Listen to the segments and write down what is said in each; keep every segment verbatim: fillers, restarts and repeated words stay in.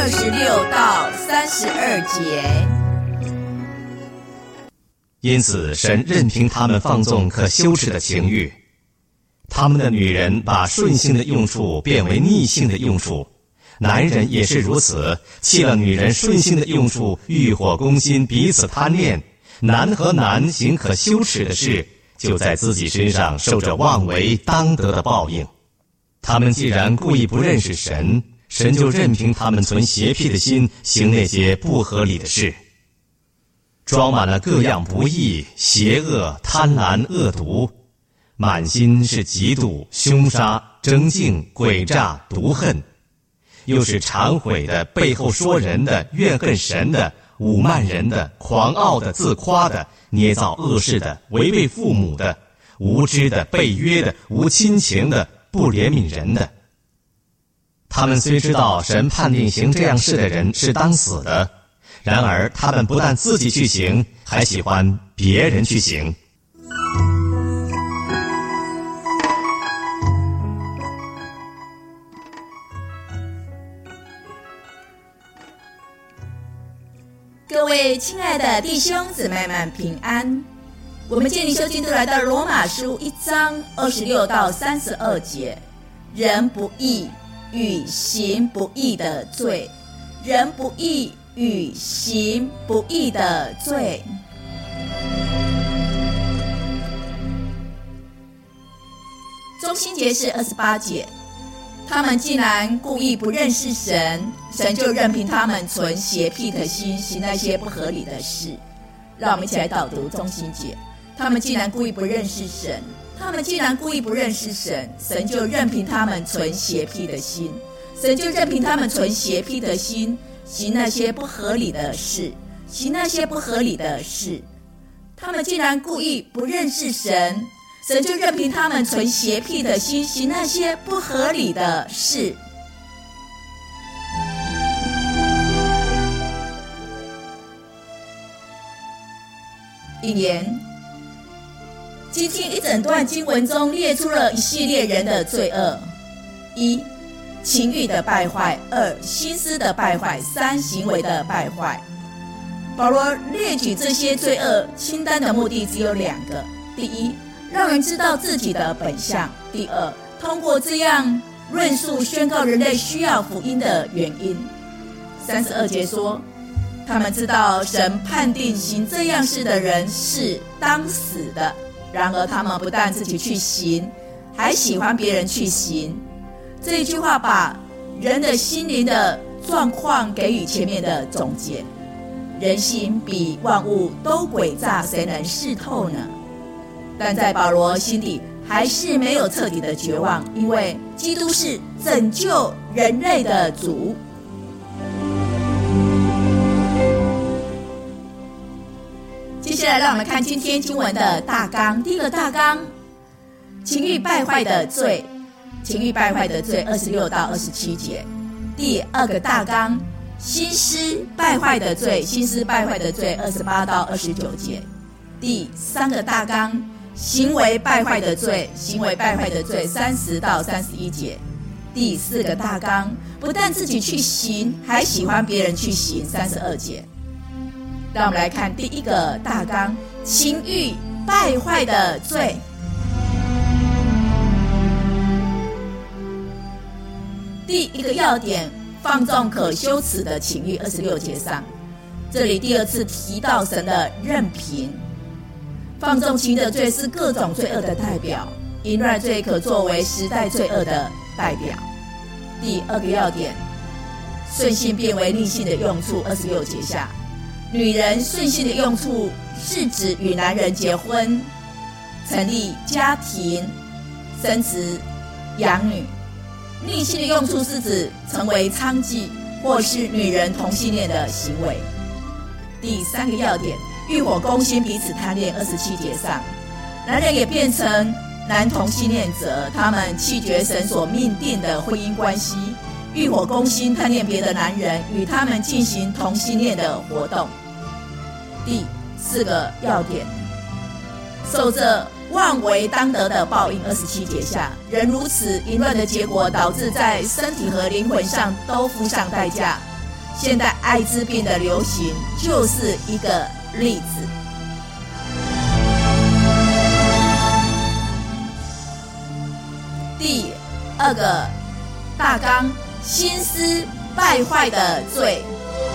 二十六到三十二节。 因此神任凭他们放纵可羞耻的情欲，他们的女人把顺性的用处变为逆性的用处，男人也是如此，弃了女人顺性的用处，欲火攻心，彼此贪恋，男和男行可羞耻的事，就在自己身上受着妄为当得的报应。他们既然故意不认识神，神就任凭他们存邪僻的心，行那些不合理的事，装满了各样不义、邪恶、贪婪、恶毒，满心是嫉妒、凶杀、争竞、诡诈、毒恨，又是常悔的、背后说人的、怨恨神的、侮慢人的、狂傲的、自夸的、捏造恶事的、违背父母的、无知的、背约的、无亲情的、不怜悯人的。他们虽知道神判定行这样事的人是当死的，然而他们不但自己去行，还喜欢别人去行。 各位亲爱的弟兄姊妹们平安，我们今天灵修进度来到罗马书一章二十六到三十二节，人不义与行不义的罪，人不义与行不义的罪。中心节是二十八节，他们既然故意不认识神，神就任凭他们存邪僻的心，行那些不合理的事。让我们一起来导读中心节。他们既然故意不认识神，他们既然故意不认识神，神就任凭他们存邪僻的心，神就任凭他们存邪僻的心，行那些不合理的事，行那些不合理的事。他们既然故意不认识神，神就任凭他们存邪僻的心，行那些不合理的事。一言，今天一整段经文中列出了一系列人的罪恶：一、情欲的败坏；二、心思的败坏；三、行为的败坏。保罗列举这些罪恶清单的目的只有两个：第一，让人知道自己的本相；第二，通过这样论述宣告人类需要福音的原因。三十二节说，他们知道神判定行这样事的人是当死的，然而他们不但自己去行，还喜欢别人去行。这一句话把人的心灵的状况给予前面的总结。人心比万物都诡诈，谁能识透呢？但在保罗心里还是没有彻底的绝望，因为基督是拯救人类的主。接下来让我们看今天经文的大纲。第一个大纲，情欲败坏的罪，情欲败坏的罪二十六到二十七节。第二个大纲，心思败坏的罪，心思败坏的罪二十八到二十九节。第三个大纲，行为败坏的罪，行为败坏的罪三十到三十一节。第四个大纲，不但自己去行，还喜欢别人去行，三十二节。让我们来看第一个大纲，情欲败坏的罪。第一个要点，放纵可羞耻的情欲，二十六节上，这里第二次提到神的任凭。放纵情的罪是各种罪恶的代表，淫乱罪可作为时代罪恶的代表。第二个要点，顺性变为逆性的用处，二十六节下，女人顺性的用处是指与男人结婚，成立家庭，生子养女。逆性的用处是指成为娼妓或是女人同性恋的行为。第三个要点，欲火攻心，彼此贪恋，二十七节上，男人也变成男同性恋者，他们弃绝神所命定的婚姻关系，欲火攻心，贪恋别的男人，与他们进行同性恋的活动。第四个要点，受着妄为当得的报应，二十七节下，人如此淫乱的结果，导致在身体和灵魂上都付上代价。 现代艾滋病的流行就是一个例子。第二个大纲，心思败坏的罪。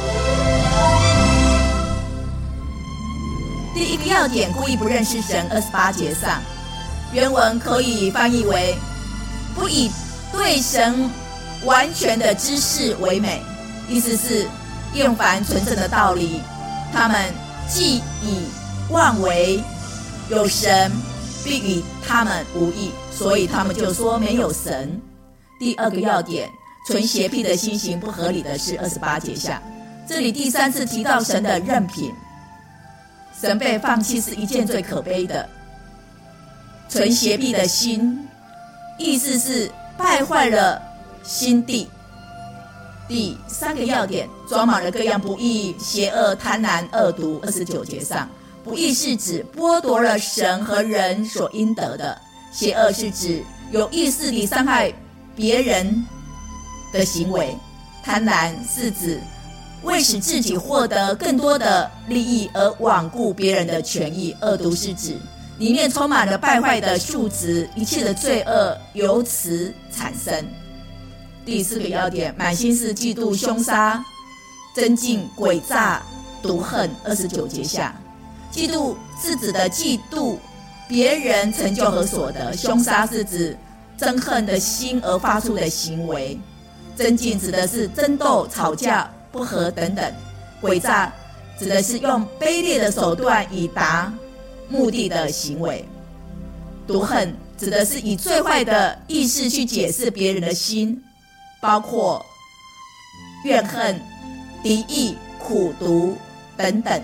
第一个要点，故意不认识神，二十八节上，原文可以翻译为不以对神完全的知识为美，意思是厌烦纯正的道理，他们既以妄为有神，必与他们无异，所以他们就说没有神。第二个要点，存邪僻的心行不合理的事，二十八节下，这里第三次提到神的任凭，神被放弃是一件最可悲的。存邪僻的心，意思是败坏了心地。第三个要点，装满了各样不义、邪恶、贪婪、恶毒，二十九节上，不义是指剥夺了神和人所应得的，邪恶是指有意识地伤害别人的行为，贪婪是指为使自己获得更多的利益而罔顾别人的权益，恶毒是指里面充满了败坏的素质，一切的罪恶由此产生。第四个要点，满心是嫉妒、凶杀、争竞、诡诈、毒恨，二十九节下，嫉妒是指的嫉妒别人成就和所得，凶杀是指憎恨的心而发出的行为，争竞指的是争斗、吵架、不和等等，诡诈指的是用卑劣的手段以达目的的行为，毒恨指的是以最坏的意识去解释别人的心，包括怨恨、敌意、苦毒等等。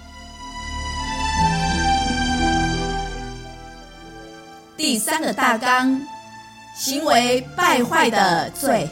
第三个大纲，行为败坏的罪。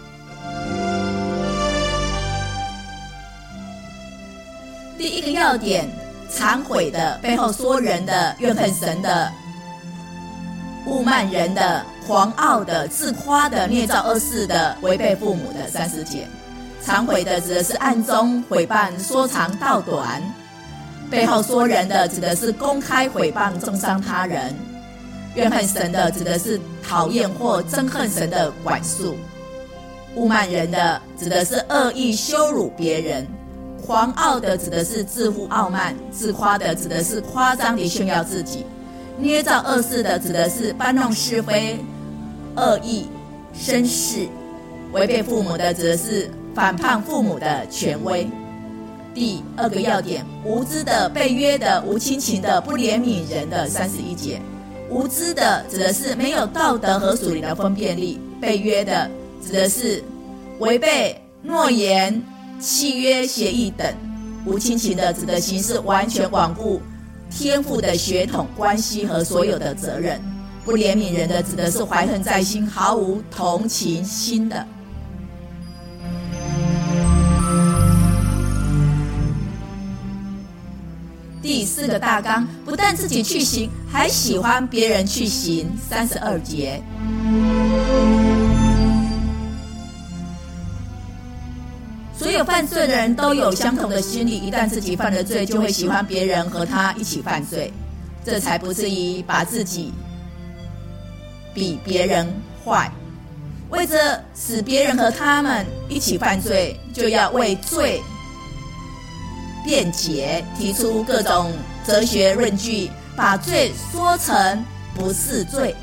第一个要点，忏悔的，背后说人的，怨恨神的，侮慢人的，狂傲的，自夸的，捏造恶事的，违背父母的，三十节。忏悔的指的是暗中毁谤、说长道短，背后说人的指的是公开毁谤、中伤他人，怨恨神的指的是讨厌或憎恨神的管束，侮慢人的指的是恶意羞辱别人，狂傲的指的是自负傲慢，自夸的指的是夸张地炫耀自己，捏造恶事的指的是搬弄是非、恶意、生事，违背父母的指的是反叛父母的权威。第二个要点，无知的、被约的、无亲情的、不怜悯人的，三十一节。无知的指的是没有道德和属灵的分辨力，被约的指的是违背诺言、契约、协议等，无亲情的指的形式完全罔顾天父的血统关系和所有的责任，不怜悯人的指的是怀恨在心、毫无同情心的。第四个大纲，不但自己去行，还喜欢别人去行，三十二节。所有犯罪的人都有相同的心理，一旦自己犯了罪，就会喜欢别人和他一起犯罪，这才不至于把自己比别人坏。为着使别人和他们一起犯罪，就要为罪辩解，提出各种哲学论据，把罪说成不是罪。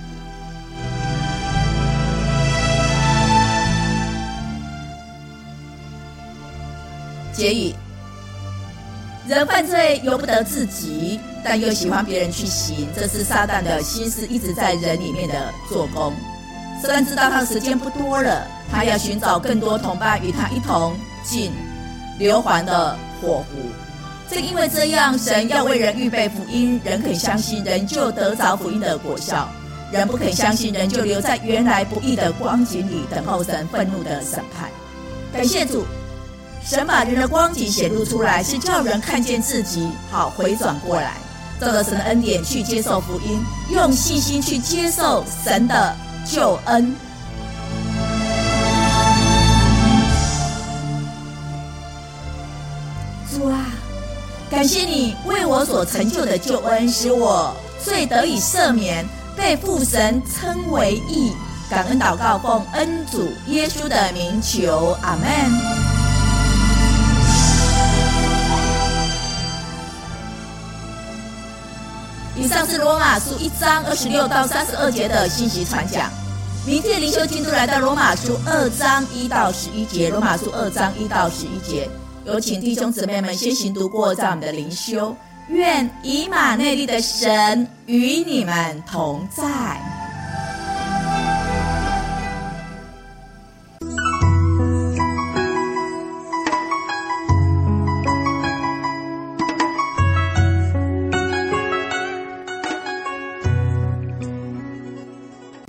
结语，人犯罪由不得自己，但又喜欢别人去行，这是撒旦的心思一直在人里面的做工。虽然知道他的时间不多了，他要寻找更多同伴与他一同进硫磺的火湖。正因为这样，神要为人预备福音，人肯相信，人就得着福音的果效；人不肯相信，人就留在原来不义的光景里，等候神愤怒的审判。感谢主，神把人的光景显露出来，是叫人看见自己，好回转过来，照着神的恩典去接受福音，用信心去接受神的救恩。 感谢你为我所成就的救恩，使我罪得以赦免，被父神称为义。感恩祷告，奉恩主耶稣的名求，阿们。以上是罗马书一章二十六到三十二节的信息传讲。明天灵修进度来到罗马书二章一到十一节，罗马书二章一到十一节，有请弟兄姊妹们先行读过，在我们的灵修。愿以马内利的神与你们同在。